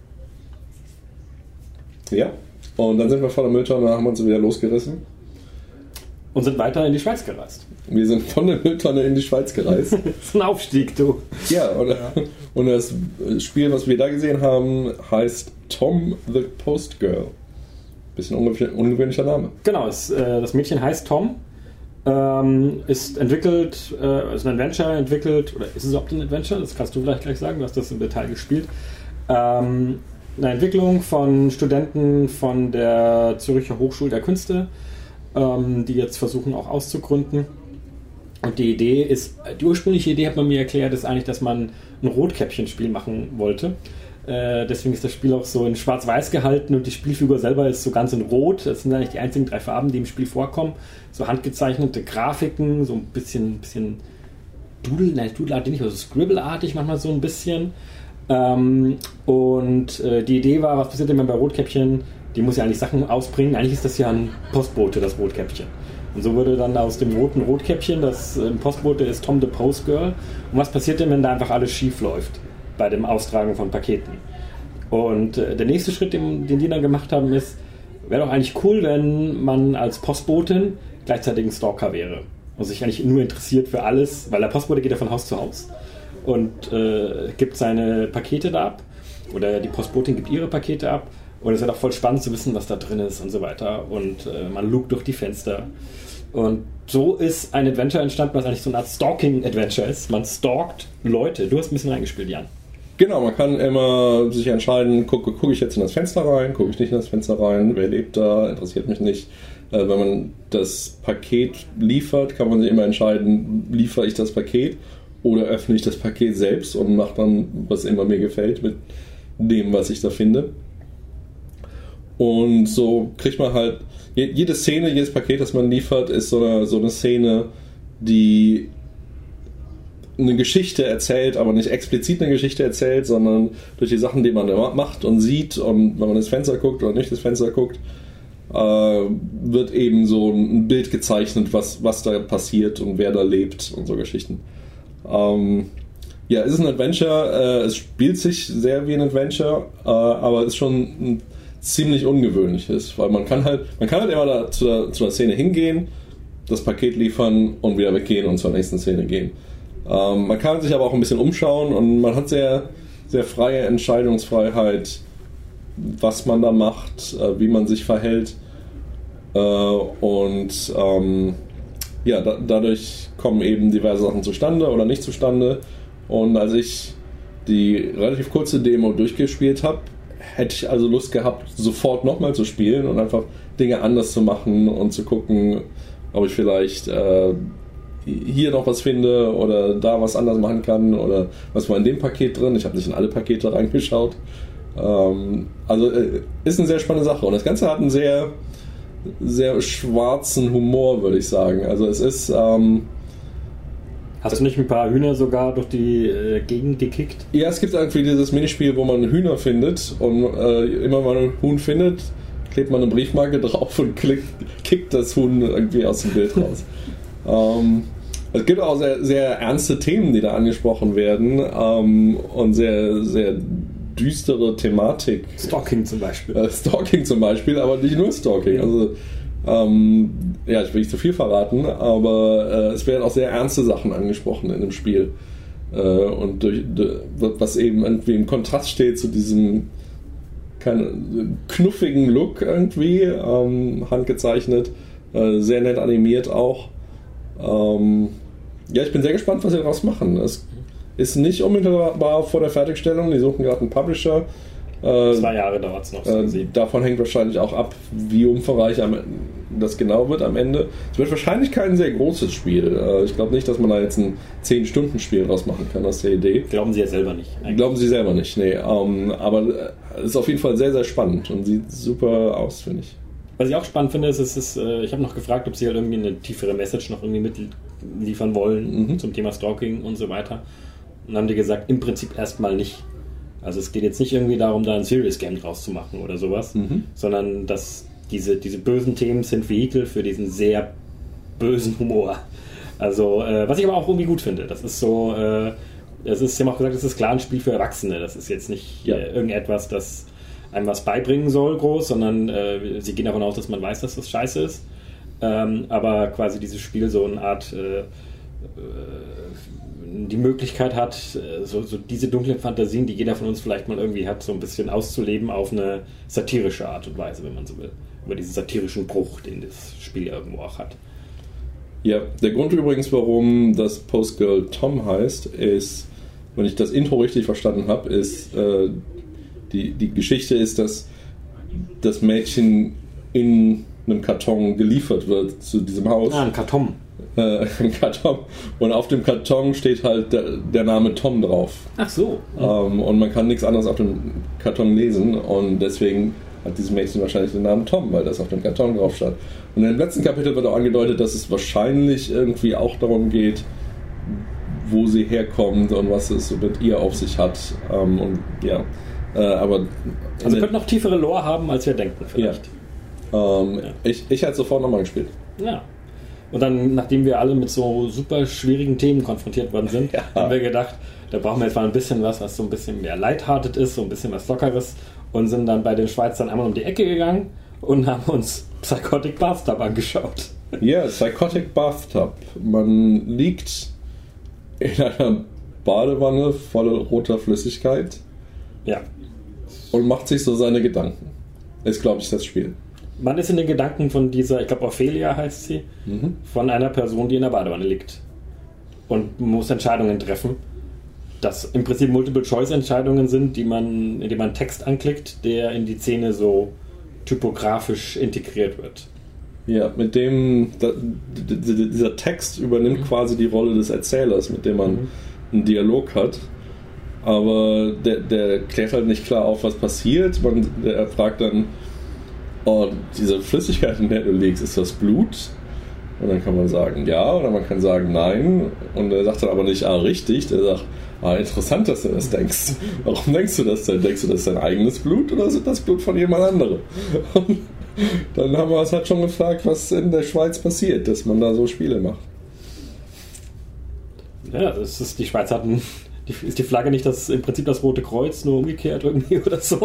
Ja, und dann sind wir von der Mülltonne, haben uns wieder losgerissen. Und sind weiter in die Schweiz gereist. Wir sind von der Mülltonne in die Schweiz gereist. Das ist ein Aufstieg, du. Ja, und das Spiel, was wir da gesehen haben, heißt Tom the Post Girl. Bisschen ungewöhnlicher Name. Genau, das Mädchen heißt Tom. Ist entwickelt, ist ein Adventure entwickelt, oder ist es überhaupt ein Adventure? Das kannst du vielleicht gleich sagen, du hast das im Detail gespielt. Eine Entwicklung von Studenten von der Zürcher Hochschule der Künste, die jetzt versuchen auch auszugründen. Und die ursprüngliche Idee, hat man mir erklärt, ist eigentlich, dass man ein Rotkäppchen-Spiel machen wollte. Deswegen ist das Spiel auch so in Schwarz-Weiß gehalten und die Spielfigur selber ist so ganz in Rot. Das sind eigentlich die einzigen 3 Farben, die im Spiel vorkommen. So handgezeichnete Grafiken, so ein bisschen Doodle-artig nicht, also Scribble-artig manchmal so ein bisschen. Und die Idee war, was passiert denn bei Rotkäppchen? Die muss ja eigentlich Sachen ausbringen. Eigentlich ist das ja ein Postbote, das Rotkäppchen. Und so wurde dann aus dem roten Rotkäppchen, das Postbote ist Tom the Post Girl. Und was passiert denn, wenn da einfach alles schief läuft bei dem Austragen von Paketen? Und der nächste Schritt, den die dann gemacht haben, ist, wäre doch eigentlich cool, wenn man als Postbotin gleichzeitig ein Stalker wäre und sich eigentlich nur interessiert für alles, weil der Postbote geht ja von Haus zu Haus und gibt seine Pakete da ab oder die Postbotin gibt ihre Pakete ab und es wird auch voll spannend zu wissen, was da drin ist und so weiter und man lugt durch die Fenster und so ist ein Adventure entstanden, was eigentlich so eine Art Stalking-Adventure ist. Man stalkt Leute. Du hast ein bisschen reingespielt, Jan. Genau, man kann immer sich entscheiden, gucke ich jetzt in das Fenster rein, gucke ich nicht in das Fenster rein, wer lebt da, interessiert mich nicht. Wenn man das Paket liefert, kann man sich immer entscheiden, liefere ich das Paket oder öffne ich das Paket selbst und mache dann, was immer mir gefällt, mit dem, was ich da finde. Und so kriegt man halt, jede Szene, jedes Paket, das man liefert, ist so eine Szene, die eine Geschichte erzählt, aber nicht explizit eine Geschichte erzählt, sondern durch die Sachen, die man macht und sieht und wenn man ins Fenster guckt oder nicht ins Fenster guckt, wird eben so ein Bild gezeichnet, was da passiert und wer da lebt und so Geschichten. Ja, es ist ein Adventure, es spielt sich sehr wie ein Adventure, aber es ist schon ein ziemlich ungewöhnliches, weil man kann halt immer da zu der Szene hingehen, das Paket liefern und wieder weggehen und zur nächsten Szene gehen. Man kann sich aber auch ein bisschen umschauen und man hat sehr, sehr freie Entscheidungsfreiheit, was man da macht, wie man sich verhält und dadurch kommen eben diverse Sachen zustande oder nicht zustande und als ich die relativ kurze Demo durchgespielt habe, hätte ich also Lust gehabt, sofort nochmal zu spielen und einfach Dinge anders zu machen und zu gucken, ob ich vielleicht hier noch was finde oder da was anders machen kann oder was war in dem Paket drin. Ich habe nicht in alle Pakete reingeschaut. Ist eine sehr spannende Sache und das Ganze hat einen sehr, sehr schwarzen Humor, würde ich sagen. Also es ist... Hast du nicht ein paar Hühner sogar durch die Gegend gekickt? Ja, es gibt irgendwie dieses Minispiel, wo man Hühner findet und immer wenn man ein Huhn findet, klebt man eine Briefmarke drauf und kickt das Huhn irgendwie aus dem Bild raus. Es gibt auch sehr, sehr ernste Themen, die da angesprochen werden und sehr, sehr düstere Thematik. Stalking zum Beispiel. Stalking zum Beispiel, aber nicht nur Stalking. Also, ich will nicht zu viel verraten, aber es werden auch sehr ernste Sachen angesprochen in dem Spiel. Und was eben irgendwie im Kontrast steht zu diesem knuffigen Look irgendwie, handgezeichnet, sehr nett animiert auch. Ich bin sehr gespannt, was sie daraus machen. Es ist nicht unmittelbar vor der Fertigstellung, die suchen gerade einen Publisher. 2 Jahre dauert es noch. Davon hängt wahrscheinlich auch ab, wie umfangreich das genau wird am Ende. Es wird wahrscheinlich kein sehr großes Spiel. Ich glaube nicht, dass man da jetzt ein 10-Stunden-Spiel draus machen kann, aus der Idee. Glauben Sie ja selber nicht. Eigentlich. Glauben Sie selber nicht, nee. Aber es ist auf jeden Fall sehr, sehr spannend und sieht super aus, finde ich. Was ich auch spannend finde, ist ich habe noch gefragt, ob sie halt irgendwie eine tiefere Message noch irgendwie mitliefern wollen zum Thema Stalking und so weiter. Und dann haben die gesagt, im Prinzip erstmal nicht. Also es geht jetzt nicht irgendwie darum, da ein Serious Game draus zu machen oder sowas, sondern dass diese bösen Themen sind Vehikel für diesen sehr bösen Humor. Also, was ich aber auch irgendwie gut finde. Das ist so, sie haben auch gesagt, das ist klar ein Spiel für Erwachsene. Das ist jetzt nicht irgendetwas, das einem was beibringen soll groß, sondern sie gehen davon aus, dass man weiß, dass das scheiße ist. Aber quasi dieses Spiel so eine Art die Möglichkeit hat, so diese dunklen Fantasien, die jeder von uns vielleicht mal irgendwie hat, so ein bisschen auszuleben auf eine satirische Art und Weise, wenn man so will. Über diesen satirischen Bruch, den das Spiel irgendwo auch hat. Ja, der Grund übrigens, warum das Postgirl Tom heißt, ist, wenn ich das Intro richtig verstanden habe, ist, die Geschichte ist, dass das Mädchen in einem Karton geliefert wird zu diesem Haus. Ah, ein Karton. Ein Karton. Und auf dem Karton steht halt der Name Tom drauf. Ach so. Und man kann nichts anderes auf dem Karton lesen und deswegen hat dieses Mädchen wahrscheinlich den Namen Tom, weil das auf dem Karton drauf stand. Und im letzten Kapitel wird auch angedeutet, dass es wahrscheinlich irgendwie auch darum geht, wo sie herkommt und was es so mit ihr auf sich hat. Und ja, aber... Also wir könnten noch tiefere Lore haben, als wir denken vielleicht. Ja. Ich hätte sofort nochmal gespielt. Ja. Und dann, nachdem wir alle mit so super schwierigen Themen konfrontiert worden sind, haben wir gedacht, da brauchen wir jetzt mal ein bisschen was so ein bisschen mehr lighthearted ist, so ein bisschen was Lockeres und sind dann bei den Schweizern einmal um die Ecke gegangen und haben uns Psychotic Bathtub angeschaut. Ja, Psychotic Bathtub. Man liegt in einer Badewanne voller roter Flüssigkeit. Ja. Und macht sich so seine Gedanken. Ist, glaube ich, das Spiel. Man ist in den Gedanken von dieser, ich glaube Ophelia heißt sie, von einer Person, die in der Badewanne liegt. Und muss Entscheidungen treffen. Das im Prinzip Multiple-Choice-Entscheidungen sind, indem man Text anklickt, der in die Szene so typografisch integriert wird. Ja, mit dem, dieser Text übernimmt quasi die Rolle des Erzählers, mit dem man einen Dialog hat. Aber der klärt halt nicht klar auf, was passiert. Er fragt dann, diese Flüssigkeit, in der du liegst, ist das Blut? Und dann kann man sagen ja, oder man kann sagen nein. Und er sagt dann aber nicht, richtig. Der sagt, interessant, dass du das denkst. Warum denkst du das denn? Denkst du, das ist dein eigenes Blut oder ist das Blut von jemand anderem? Und dann haben wir uns halt schon gefragt, was in der Schweiz passiert, dass man da so Spiele macht. Ja, die Schweiz hat ist die Flagge nicht im Prinzip das Rote Kreuz, nur umgekehrt irgendwie oder so?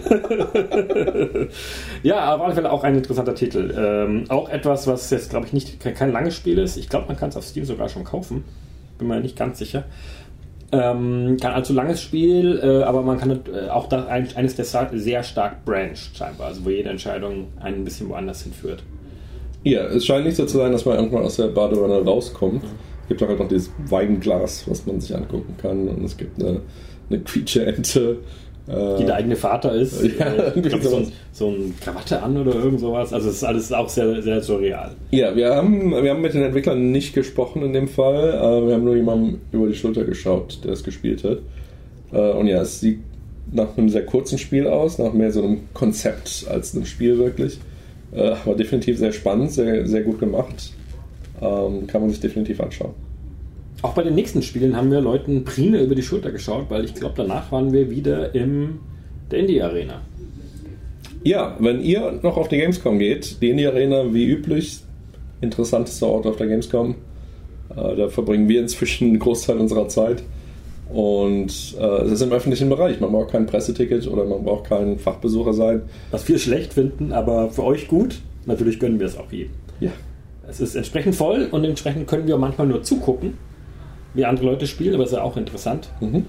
Ja, auf alle Fälle auch ein interessanter Titel. Auch etwas, was jetzt, glaube ich, kein langes Spiel ist. Ich glaube, man kann es auf Steam sogar schon kaufen. Bin mir nicht ganz sicher. Kein allzu langes Spiel, aber man kann auch eines der sehr stark branched scheinbar, also wo jede Entscheidung einen ein bisschen woanders hinführt. Ja, es scheint nicht so zu sein, dass man irgendwann aus der Badewanne rauskommt. Es gibt auch halt noch dieses Weinglas, was man sich angucken kann, und es gibt eine Creature-Ente. Die der eigene Vater ist. Ja, so ein Krawatte an oder irgend sowas. Also es ist alles auch sehr, sehr surreal. Ja, wir haben mit den Entwicklern nicht gesprochen in dem Fall. Wir haben nur jemandem über die Schulter geschaut, der es gespielt hat. Und ja, es sieht nach einem sehr kurzen Spiel aus, nach mehr so einem Konzept als einem Spiel wirklich. Aber definitiv sehr spannend, sehr, sehr gut gemacht. Kann man sich definitiv anschauen. Auch bei den nächsten Spielen haben wir Leuten primär über die Schulter geschaut, weil ich glaube, danach waren wir wieder in der Indie-Arena. Ja, wenn ihr noch auf die Gamescom geht, die Indie-Arena wie üblich, interessantester Ort auf der Gamescom. Da verbringen wir inzwischen einen Großteil unserer Zeit. Und es ist im öffentlichen Bereich. Man braucht kein Presseticket oder man braucht kein Fachbesucher sein. Was wir schlecht finden, aber für euch gut. Natürlich gönnen wir es auch jedem. Ja. Es ist entsprechend voll und entsprechend können wir manchmal nur zugucken, wie andere Leute spielen, aber es ist ja auch interessant.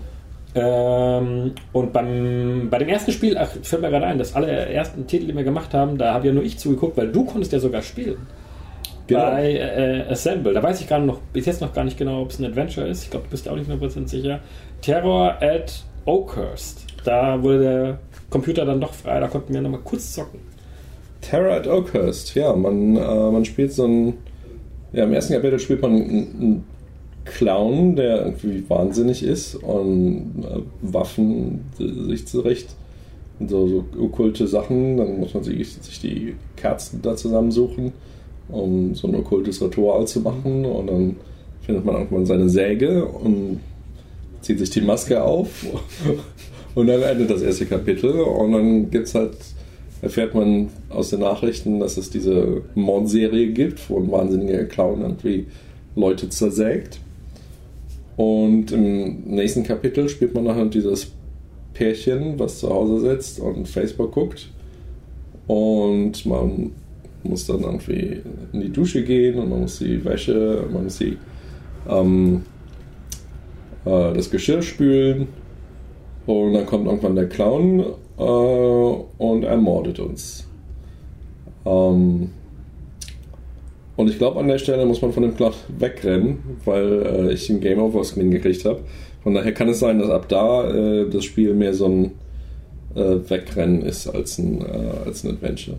Und bei dem ersten Spiel, fällt mir gerade ein, das allerersten Titel, den wir gemacht haben, da habe ja nur ich zugeguckt, weil du konntest ja sogar spielen. Genau. Bei Assemble. Da weiß ich bis jetzt noch gar nicht genau, ob es ein Adventure ist. Ich glaube, du bist ja auch nicht 100% sicher. Terror at Oakhurst. Da wurde der Computer dann doch frei, da konnten wir nochmal kurz zocken. Terror at Oakhurst, ja, man spielt so ein... Ja, im ersten Kapitel spielt man einen Clown, der irgendwie wahnsinnig ist und Waffen sich zurecht und so okkulte Sachen. Dann muss man sich die Kerzen da zusammensuchen, um so ein okkultes Ritual zu machen, und dann findet man irgendwann seine Säge und zieht sich die Maske auf und dann endet das erste Kapitel, und dann erfährt man aus den Nachrichten, dass es diese Mordserie gibt, wo ein wahnsinniger Clown irgendwie Leute zersägt. Und im nächsten Kapitel spielt man nachher dieses Pärchen, was zu Hause sitzt und Facebook guckt. Und man muss dann irgendwie in die Dusche gehen und man muss die Wäsche, man muss die das Geschirr spülen und dann kommt irgendwann der Clown und ermordet uns. Und ich glaube, an der Stelle muss man von dem Plot wegrennen, weil ich den Game Over Screen gekriegt habe. Von daher kann es sein, dass ab da das Spiel mehr so ein Wegrennen ist als ein Adventure.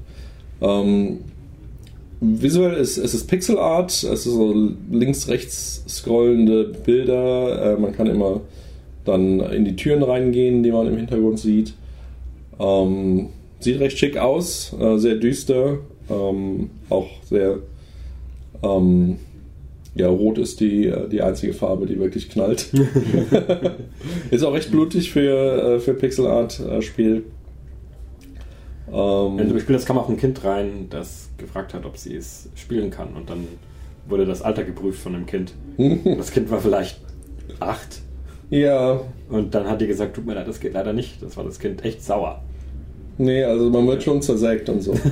Visuell ist es Pixel Art, es ist so links-rechts scrollende Bilder. Man kann immer dann in die Türen reingehen, die man im Hintergrund sieht. Sieht recht schick aus, sehr düster, auch sehr rot ist die einzige Farbe, die wirklich knallt. Ist auch recht blutig für Pixel Art Spiel. Wenn du spielst, kam auch ein Kind rein, das gefragt hat, ob sie es spielen kann, und dann wurde das Alter geprüft von dem Kind. Das Kind war vielleicht 8. Ja. Und dann hat die gesagt, tut mir leid, das geht leider nicht. Das war das Kind echt sauer. Nee, also man wird schon zersägt und so.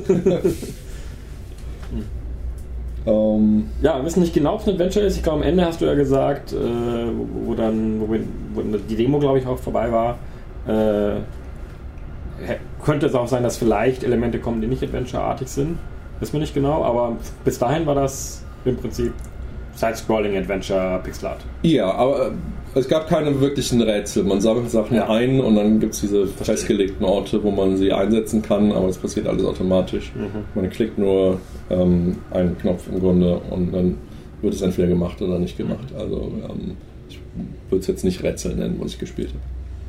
Ja, wir wissen nicht genau, ob es ein Adventure ist. Ich glaube, am Ende hast du ja gesagt, wo die Demo, glaube ich, auch vorbei war, könnte es auch sein, dass vielleicht Elemente kommen, die nicht Adventure-artig sind. Wissen wir nicht genau, aber bis dahin war das im Prinzip Side-Scrolling-Adventure-Pixel-Art. Ja, aber es gab keine wirklichen Rätsel. Man sammelt Sachen ein und dann gibt es diese festgelegten Orte, wo man sie einsetzen kann, aber es passiert alles automatisch. Man klickt nur einen Knopf im Grunde und dann wird es entweder gemacht oder nicht gemacht. Also ich würde es jetzt nicht Rätsel nennen, was ich gespielt habe.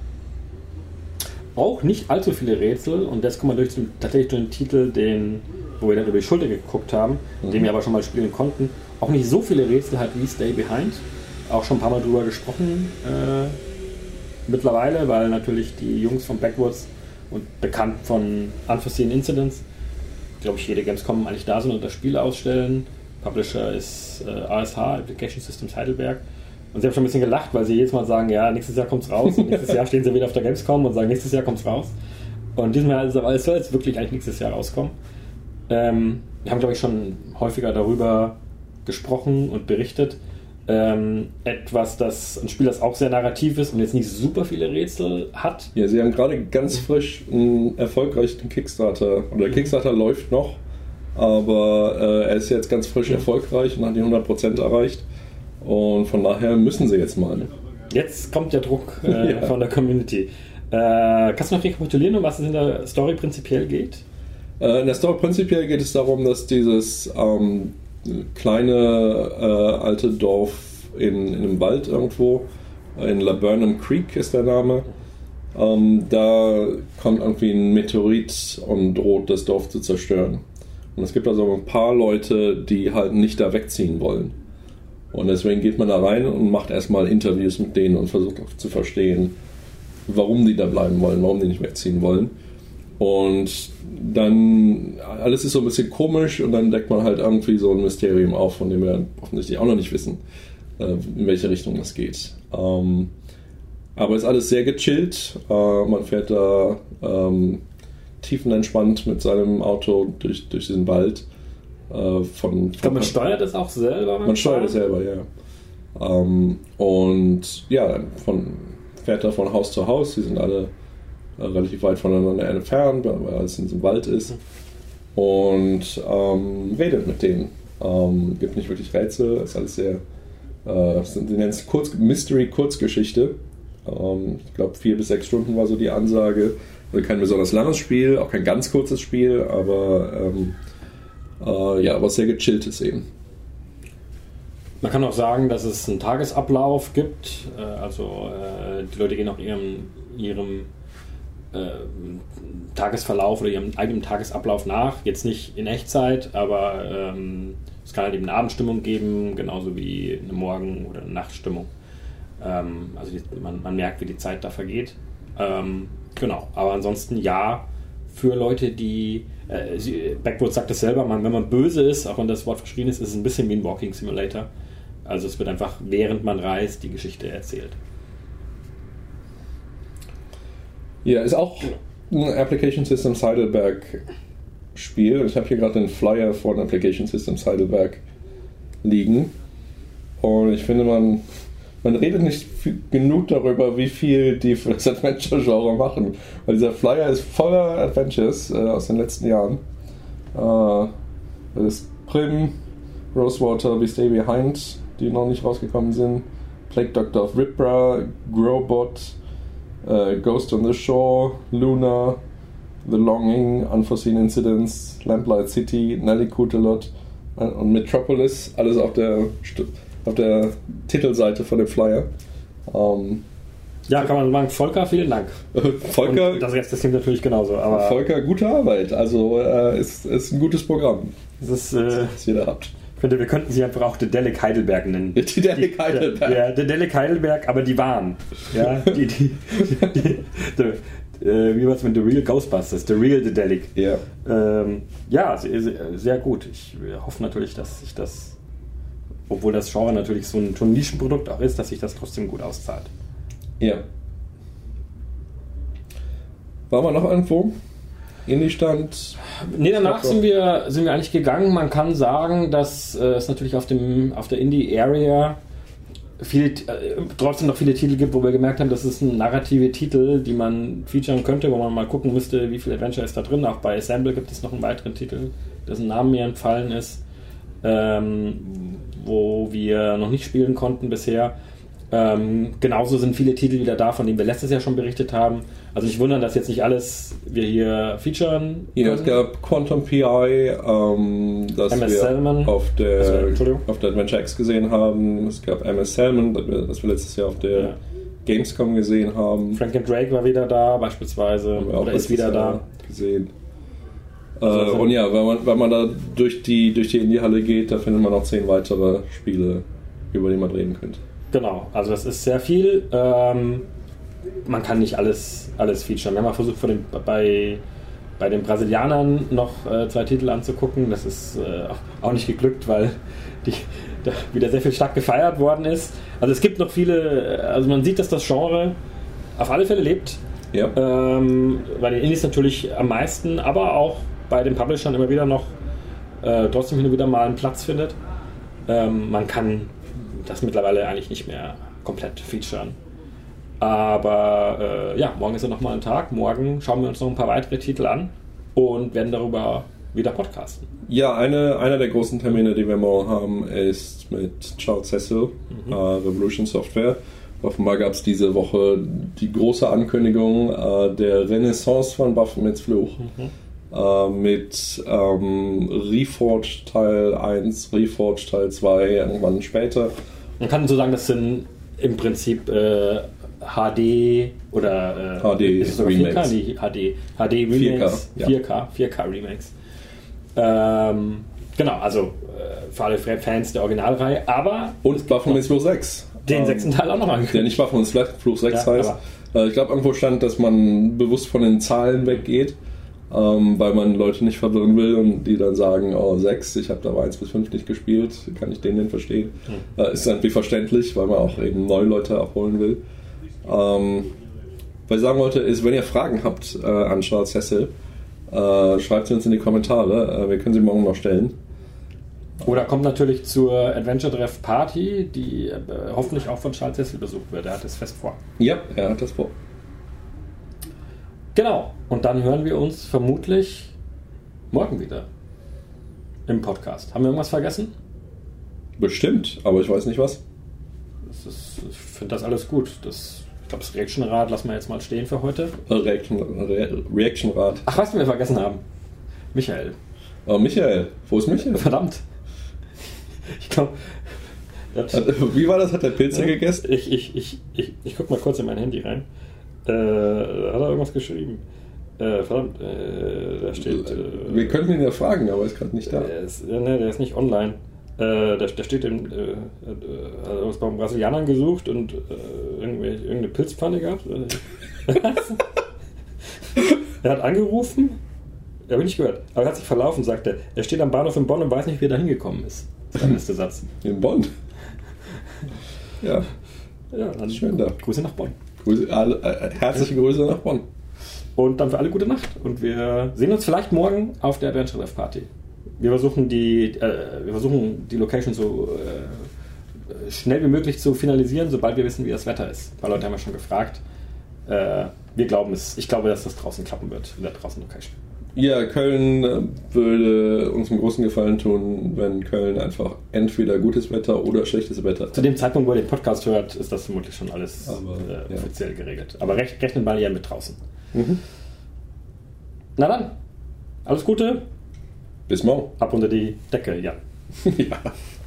Auch nicht allzu viele Rätsel, und das kommt man tatsächlich durch den Titel, wo wir dann über die Schulter geguckt haben, den wir aber schon mal spielen konnten. Auch nicht so viele Rätsel hat wie Stay Behind. Auch schon ein paar Mal drüber gesprochen mittlerweile, weil natürlich die Jungs von Backwoods und bekannt von Unforeseen Incidents, glaube ich, jede Gamescom eigentlich da sind und das Spiel ausstellen. Publisher ist ASH, Application Systems Heidelberg. Und sie haben schon ein bisschen gelacht, weil sie jedes Mal sagen, ja, nächstes Jahr kommt's raus, und nächstes Jahr stehen sie wieder auf der Gamescom und sagen, nächstes Jahr kommt's raus. Und diesmal ist es soll jetzt wirklich eigentlich nächstes Jahr rauskommen. Wir haben, glaube ich, schon häufiger darüber gesprochen und berichtet. Ein Spiel, das auch sehr narrativ ist und jetzt nicht super viele Rätsel hat. Ja, sie haben gerade ganz frisch einen erfolgreichen Kickstarter, oder der Kickstarter läuft noch, aber er ist jetzt ganz frisch erfolgreich und hat die 100% erreicht. Und von daher müssen sie jetzt mal. Jetzt kommt der Druck von der Community. Kannst du noch rekapitulieren, um was es in der Story prinzipiell geht? In der Story prinzipiell geht es darum, dass dieses kleine alte Dorf in einem Wald irgendwo, in Laburnum Creek ist der Name, da kommt irgendwie ein Meteorit und droht das Dorf zu zerstören. Und es gibt also ein paar Leute, die halt nicht da wegziehen wollen. Und deswegen geht man da rein und macht erstmal Interviews mit denen und versucht auch zu verstehen, warum die da bleiben wollen, warum die nicht wegziehen wollen. Und dann, alles ist so ein bisschen komisch, und dann deckt man halt irgendwie so ein Mysterium auf, von dem wir offensichtlich auch noch nicht wissen, in welche Richtung das geht. Aber ist alles sehr gechillt. Man fährt da tiefenentspannt mit seinem Auto durch diesen Wald. Ich glaube, man steuert es auch selber. Man steuert es selber, ja. Und ja, fährt da von Haus zu Haus. Die sind alle relativ weit voneinander entfernt, weil alles in diesem Wald ist. Und redet mit denen. Gibt nicht wirklich Rätsel, ist alles sehr. Sie nennen es Mystery-Kurzgeschichte. Ich glaube, 4 bis 6 Stunden war so die Ansage. Also kein besonders langes Spiel, auch kein ganz kurzes Spiel, aber was sehr gechilltes eben. Man kann auch sagen, dass es einen Tagesablauf gibt. Die Leute gehen auch ihrem Tagesverlauf oder ihrem eigenen Tagesablauf nach. Jetzt nicht in Echtzeit, aber es kann halt eben eine Abendstimmung geben, genauso wie eine Morgen- oder eine Nachtstimmung. Man merkt, wie die Zeit da vergeht. Genau, aber ansonsten ja, für Leute, die Backwoods sagt es selber, wenn man böse ist, auch wenn das Wort verschrien ist, ist es ein bisschen wie ein Walking Simulator. Also es wird einfach, während man reist, die Geschichte erzählt. Ja, ist auch ein Application Systems Heidelberg Spiel. Ich habe hier gerade den Flyer von Application Systems Heidelberg liegen. Und ich finde, man man redet nicht genug darüber, wie viel die für das Adventure-Genre machen. Weil dieser Flyer ist voller Adventures aus den letzten Jahren. Das ist Prim, Rosewater, We Stay Behind, die noch nicht rausgekommen sind. Plague Doctor of Ripra, Growbot, Ghost on the Shore, Luna, The Longing, Unforeseen Incidents, Lamplight City, Nellicutalot und Metropolis. Alles auf der Titelseite von dem Flyer. Ja, kann man sagen, Volker, vielen Dank. Volker, und das Rest des Teams natürlich genauso. Aber Volker, gute Arbeit. Also ist ein gutes Programm, das das ihr da habt. Ich finde, wir könnten sie einfach auch Dedelic Heidelberg nennen. Dedelic Heidelberg. Ja, Dedelic Heidelberg, aber die waren. Ja, wie war es mit The Real Ghostbusters? The Real Dedelic. Ja. Ja, sehr gut. Ich hoffe natürlich, dass sich das, obwohl das Genre natürlich so ein Nischenprodukt auch ist, dass sich das trotzdem gut auszahlt. Ja. Waren wir noch irgendwo? Indie-Stand? Nee, danach sind wir eigentlich gegangen. Man kann sagen, dass es natürlich auf der Indie-Area trotzdem noch viele Titel gibt, wo wir gemerkt haben, das ist narrative Titel, die man featuren könnte, wo man mal gucken müsste, wie viel Adventure ist da drin. Auch bei Assemble gibt es noch einen weiteren Titel, dessen Namen mir entfallen ist, wo wir noch nicht spielen konnten bisher. Genauso sind viele Titel wieder da, von denen wir letztes Jahr schon berichtet haben. Also nicht wundern, dass jetzt nicht alles wir hier featuren. Ja, es gab Quantum PI, das MS wir Salmon. auf der Adventure X gesehen haben. Es gab MS Salmon, das wir letztes Jahr auf der Gamescom gesehen haben. Frank and Drake war wieder da beispielsweise, oder ist wieder da. Gesehen. Und ja, wenn man da durch die Indie-Halle geht, da findet man noch 10 weitere Spiele, über die man reden könnte. Genau, also das ist sehr viel. Man kann nicht alles featuren. Wir haben mal versucht, bei den Brasilianern noch 2 Titel anzugucken. Das ist auch nicht geglückt, weil da wieder sehr viel stark gefeiert worden ist. Also es gibt noch viele, also man sieht, dass das Genre auf alle Fälle lebt. Ja. Bei den Indies natürlich am meisten, aber auch bei den Publishern immer wieder noch trotzdem hin und wieder mal einen Platz findet. Man kann das mittlerweile eigentlich nicht mehr komplett featuren. Aber morgen ist ja nochmal ein Tag. Morgen schauen wir uns noch ein paar weitere Titel an und werden darüber wieder podcasten. Ja, einer der großen Termine, die wir morgen haben, ist mit Charles Cecil, Revolution Software. Offenbar gab es diese Woche die große Ankündigung der Renaissance von Baphomets Fluch. Mit Reforged Teil 1, Reforged Teil 2, irgendwann später. Man kann so sagen, das sind im Prinzip HD oder HD ist es Remakes. 4K? HD Remakes. 4K Remakes. Genau, also für alle Fans der Originalreihe, aber... Und Baphomets Fluch 6. Den 6. Teil auch noch angekündigt. Der nicht Baphomets Fluch 6 heißt. Ich glaube, irgendwo stand, dass man bewusst von den Zahlen weggeht. Weil man Leute nicht verwirren will und die dann sagen, 6, ich habe da 1 bis 5 nicht gespielt, kann ich den denn verstehen? Ist irgendwie verständlich, weil man auch eben neue Leute abholen will. Was ich sagen wollte, ist, wenn ihr Fragen habt an Charles Cecil, schreibt sie uns in die Kommentare, wir können sie morgen noch stellen. Oder kommt natürlich zur Adventure Treff Party, die hoffentlich auch von Charles Cecil besucht wird, er hat es fest vor. Ja, er hat das vor. Genau, und dann hören wir uns vermutlich morgen wieder im Podcast. Haben wir irgendwas vergessen? Bestimmt, aber ich weiß nicht was. Ich finde das alles gut. Ich glaube, das Reaction-Rad lassen wir jetzt mal stehen für heute. Reaction-Rad. Ach, was wir vergessen haben? Michael. Michael, wo ist Michael? Verdammt. Ich glaube... Wie war das? Hat der Pilze gegessen? Ich guck mal kurz in mein Handy rein. Hat er irgendwas geschrieben? Verdammt, da steht... wir könnten ihn ja fragen, aber er ist gerade nicht da. Der ist nicht online. Der steht was beim Brasilianern gesucht und irgendeine Pilzpfanne gehabt. Er hat angerufen, habe ich nicht gehört, aber er hat sich verlaufen, sagt er. Er steht am Bahnhof in Bonn und weiß nicht, wie er da hingekommen ist. Das ist der nächste Satz. In Bonn? Ja. Ja, dann schön da. Grüße nach Bonn. Herzliche Grüße nach Bonn. Und dann für alle gute Nacht. Und wir sehen uns vielleicht morgen auf der Adventure Treff Party. Wir versuchen die Location so schnell wie möglich zu finalisieren, sobald wir wissen, wie das Wetter ist. Ein paar Leute haben ja schon gefragt. Ich glaube, dass das draußen klappen wird, in der draußen Location. Ja, Köln würde uns einen großen Gefallen tun, wenn Köln einfach entweder gutes Wetter oder schlechtes Wetter. Zu dem Zeitpunkt, wo ihr den Podcast hört, ist das vermutlich schon alles offiziell geregelt. Aber rechnet mal ja mit draußen. Mhm. Na dann, alles Gute. Bis morgen. Ab unter die Decke, ja. Ja.